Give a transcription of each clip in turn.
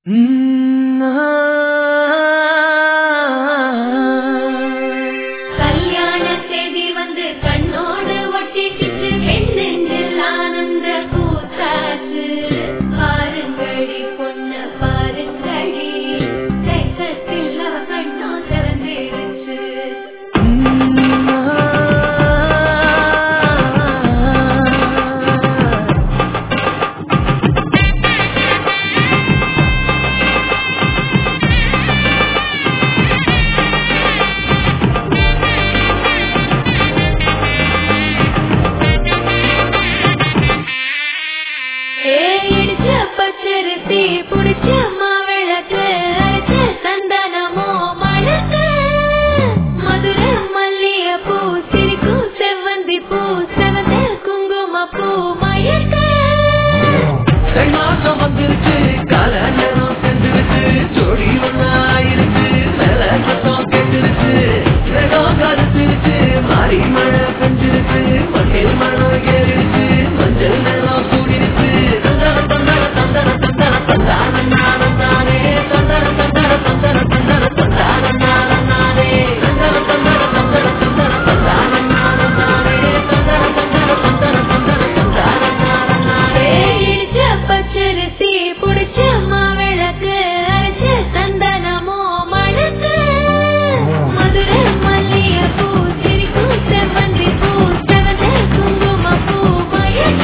கல்யாண செய்தி வந்து கண்ணோடு ஒட்டிக்கிட்டு நெஞ்சில் ஆனந்த கூத்தாச்சு. பாருங்கடி பொண்ண பாருங்கடி, கைத்தத்தில் கண்ணோ திறந்துடுச்சு. இடிச்ச பச்சரிசி புடிச்ச மாவிளக்கு, அரைச்ச சந்தனமோ மணக்கு. மதுரை மல்லிய பூ சிரிக்கும் செவ்வந்தி பூ, செவந்த குங்கும பூ மயக்க. மாசம் வந்துருச்சு, கால நேரம் செஞ்சிருச்சு, ஜோடி ஒன்னாயிருச்சு, மேல சத்தம் கேட்டுருச்சு, வேகம் கருத்துருச்சு, மாறி மழை பெஞ்சிருச்சு, மண்ணில் மனம் ஏறிடுச்சு, மஞ்சள் நேரம் கூடிருச்சு. தந்தர தந்தர தந்தர தந்தர தந்தான நானும் தானே, தந்தர தந்தர தந்தர தந்தர தந்தான நானும் தானே, தந்தர தந்தர தந்தர தந்தர தந்தான நானும் தானே, தந்தர தந்தர தந்தர தந்தர தந்தான நானும் தானே. இடிச்ச பச்சரிசி புடிச்ச மாவிளக்கு, அரைச்ச சந்தனமோ மணக்கு. மதுரை மல்லிய பூ சிரிக்கும் செவ்வந்தி பூ, செவந்த குங்கும பூ மயக்க.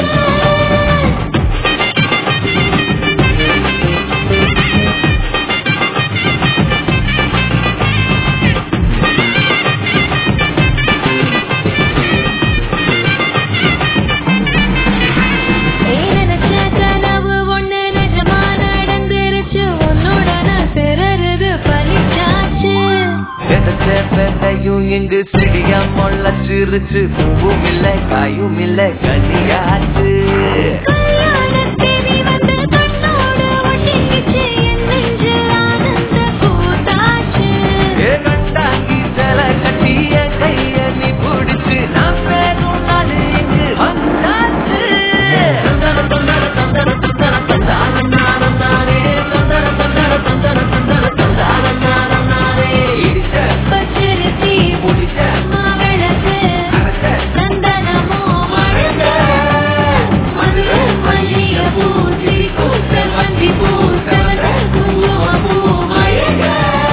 நினைச்ச கனவு ஒண்ணு நிஜமா நடந்துருச்சு, உன்னோட நான் பிறருது பலிச்சாச்சு. கிடைச்ச பெண்ணையும் இங்கு செடியா முளைச்சிருச்சு, பூவும் இல்ல காயும் இல்ல கனியாச்சு. கல்யாணத்தேதி வந்து கண்ணோடு ஒட்டிக்கிச்சு, என் நெஞ்சில் ஆனந்த கூத்தாச்சு. கண்டாங்கி சில கட்டிய கைய நீ பிடிச்சு, நான் பேரும் நாடு இங்கு வந்தாச்சு. தந்தர தந்தர தந்தர தந்தர தந்தான நானும் தானே, தந்தர தந்தர தந்தர தந்தர தந்தான நானும் தானே. இடிச்ச பச்சரிசி புடிச்ச மாவிளக்கு, அரைச்ச சந்தனமோ மணக்க. மதுரை மல்லிய பூ சிரிக்கும் செவ்வந்தி பூ, செவந்த குங்கும பூ மயக்க.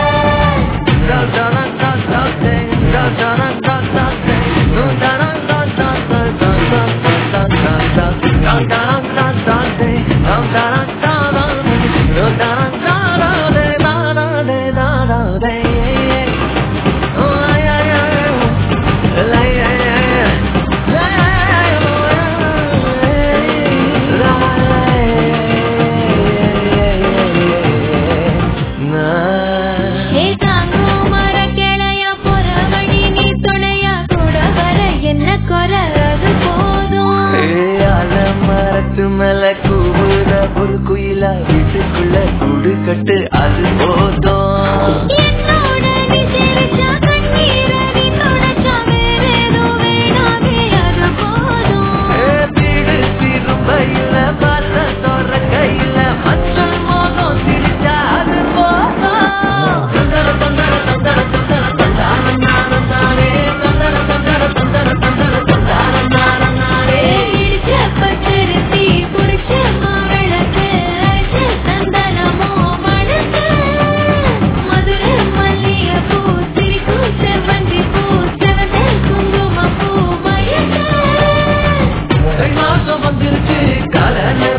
தாங்கும் மர கிளைய போற வழி நீ துணையா கூட வர, என்ன குறை அது போதும். மரத்து மேல கூவுற ஒரு குயிலா, வீட்டுக்குள்ள கூடு கட்டு அது போதும். என்னோட நீ சிரிச்சா கண்ணீர நீ தொடச்சா வேறேதோ வேணாமே அது போதும். வீடு திரும்பையில பார்த்த தோற கையில மச்சல் மோகம் சிரிச்சா அது போதும். தந்தர தந்தர தந்தர தந்தர தந்தான நானும் தானே, தந்தர தந்தர தந்தர தந்தர தந்தான நானும் தானே. இடிச்ச பச்சரிசி புடிச்ச மாவிளக்கு, அரைச்ச சந்தனமோ மணக்க. மதுரை மல்லிய பூ சிரிக்கும் செவ்வந்தி பூ, செவந்த குங்கும பூ மயக்க. மாசம் வந்துருச்சு, கால